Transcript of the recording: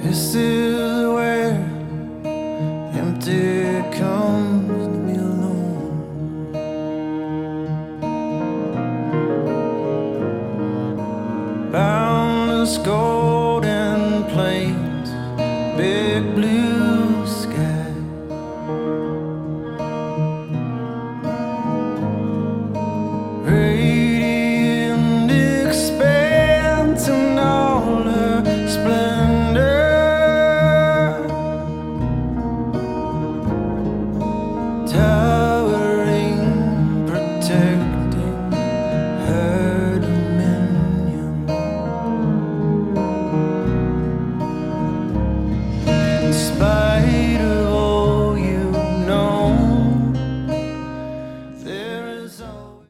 This is where empty comes to be alone. Bound to score